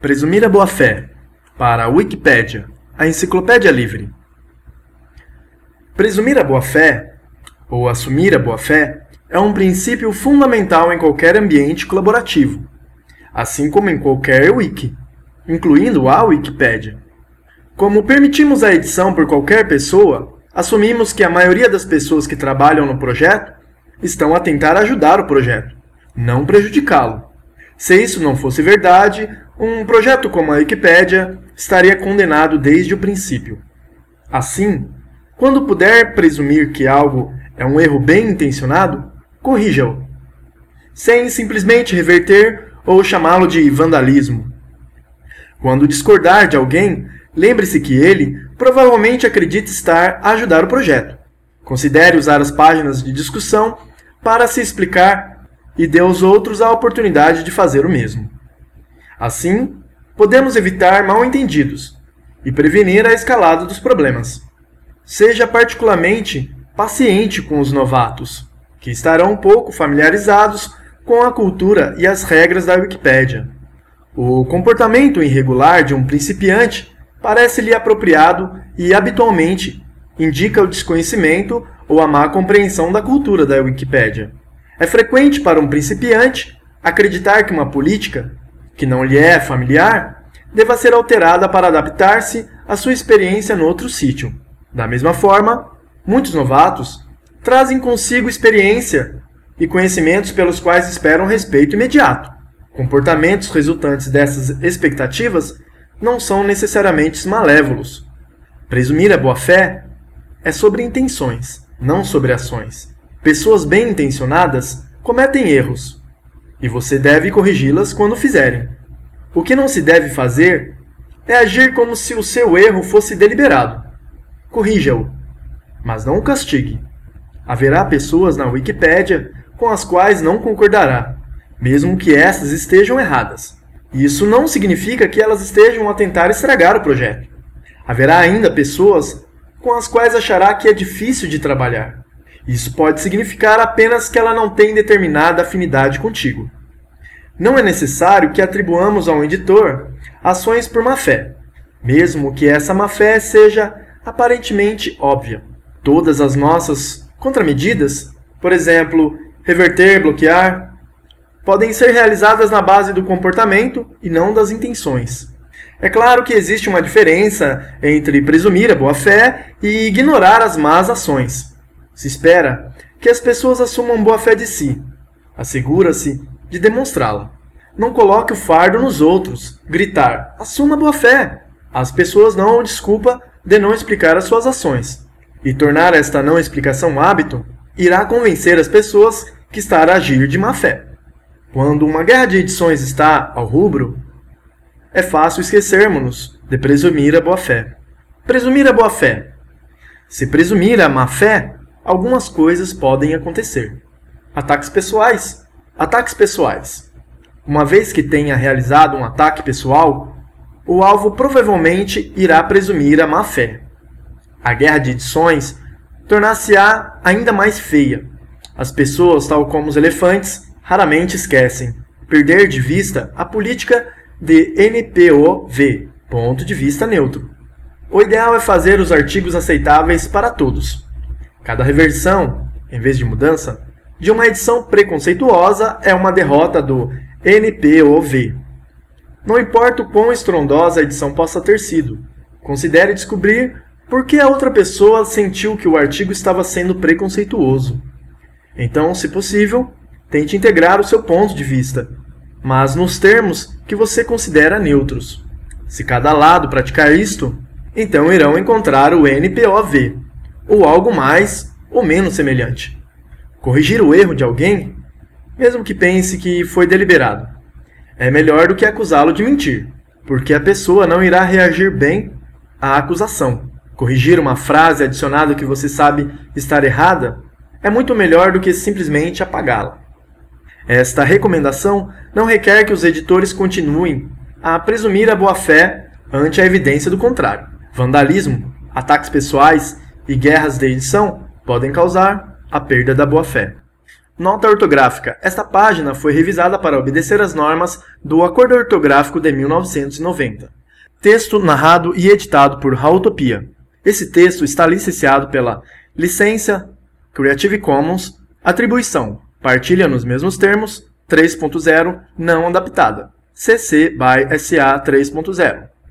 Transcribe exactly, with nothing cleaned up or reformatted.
Presumir a boa-fé. Para a Wikipédia, a enciclopédia livre. Presumir a boa-fé, ou assumir a boa-fé, é um princípio fundamental em qualquer ambiente colaborativo, assim como em qualquer wiki, incluindo a Wikipédia. Como permitimos a edição por qualquer pessoa, assumimos que a maioria das pessoas que trabalham no projeto estão a tentar ajudar o projeto, não prejudicá-lo. Se isso não fosse verdade, um projeto como a Wikipédia estaria condenado desde o princípio. Assim, quando puder presumir que algo é um erro bem intencionado, corrija-o, sem simplesmente reverter ou chamá-lo de vandalismo. Quando discordar de alguém, lembre-se que ele provavelmente acredita estar a ajudar o projeto. Considere usar as páginas de discussão para se explicar e dê aos outros a oportunidade de fazer o mesmo. Assim, podemos evitar mal-entendidos e prevenir a escalada dos problemas. Seja particularmente paciente com os novatos, que estarão pouco familiarizados com a cultura e as regras da Wikipédia. O comportamento irregular de um principiante parece-lhe apropriado e, habitualmente, indica o desconhecimento ou a má compreensão da cultura da Wikipédia. É frequente para um principiante acreditar que uma política, que não lhe é familiar, deva ser alterada para adaptar-se à sua experiência no outro sítio. Da mesma forma, muitos novatos trazem consigo experiência e conhecimentos pelos quais esperam respeito imediato. Comportamentos resultantes dessas expectativas não são necessariamente malévolos. Presumir a boa-fé é sobre intenções, não sobre ações. Pessoas bem intencionadas cometem erros, e você deve corrigi-las quando fizerem. O que não se deve fazer é agir como se o seu erro fosse deliberado. Corrija-o, mas não o castigue. Haverá pessoas na Wikipédia com as quais não concordará, mesmo que essas estejam erradas. Isso não significa que elas estejam a tentar estragar o projeto. Haverá ainda pessoas com as quais achará que é difícil de trabalhar. Isso pode significar apenas que ela não tem determinada afinidade contigo. Não é necessário que atribuamos ao editor ações por má-fé, mesmo que essa má-fé seja aparentemente óbvia. Todas as nossas contramedidas, por exemplo, reverter, bloquear, podem ser realizadas na base do comportamento e não das intenções. É claro que existe uma diferença entre presumir a boa-fé e ignorar as más ações. Se espera que as pessoas assumam boa-fé de si. Assegura-se de demonstrá-la. Não coloque o fardo nos outros. Gritar, assuma boa-fé. As pessoas não o desculpa de não explicar as suas ações. E tornar esta não explicação um hábito irá convencer as pessoas que está a agir de má-fé. Quando uma guerra de edições está ao rubro, é fácil esquecermos-nos de presumir a boa-fé. Presumir a boa-fé. Se presumir a má-fé, algumas coisas podem acontecer. Ataques pessoais. Ataques pessoais. Uma vez que tenha realizado um ataque pessoal, o alvo provavelmente irá presumir a má-fé. A guerra de edições tornar-se-á ainda mais feia. As pessoas, tal como os elefantes, raramente esquecem. Perder de vista a política de N P O V, ponto de vista neutro. O ideal é fazer os artigos aceitáveis para todos. Cada reversão, em vez de mudança, de uma edição preconceituosa é uma derrota do N P O V. Não importa o quão estrondosa a edição possa ter sido, considere descobrir por que a outra pessoa sentiu que o artigo estava sendo preconceituoso. Então, se possível, tente integrar o seu ponto de vista, mas nos termos que você considera neutros. Se cada lado praticar isto, então irão encontrar o N P O V, ou algo mais ou menos semelhante. Corrigir o erro de alguém, mesmo que pense que foi deliberado, é melhor do que acusá-lo de mentir, porque a pessoa não irá reagir bem à acusação. Corrigir uma frase adicionada que você sabe estar errada é muito melhor do que simplesmente apagá-la. Esta recomendação não requer que os editores continuem a presumir a boa-fé ante a evidência do contrário. Vandalismo, ataques pessoais e guerras de edição podem causar a perda da boa-fé. Nota ortográfica. Esta página foi revisada para obedecer às normas do Acordo Ortográfico de mil novecentos e noventa. Texto narrado e editado por Raultopia. Esse texto está licenciado pela Licença Creative Commons, Atribuição, Partilha nos mesmos termos, três ponto zero, não adaptada. C C by S A três ponto zero.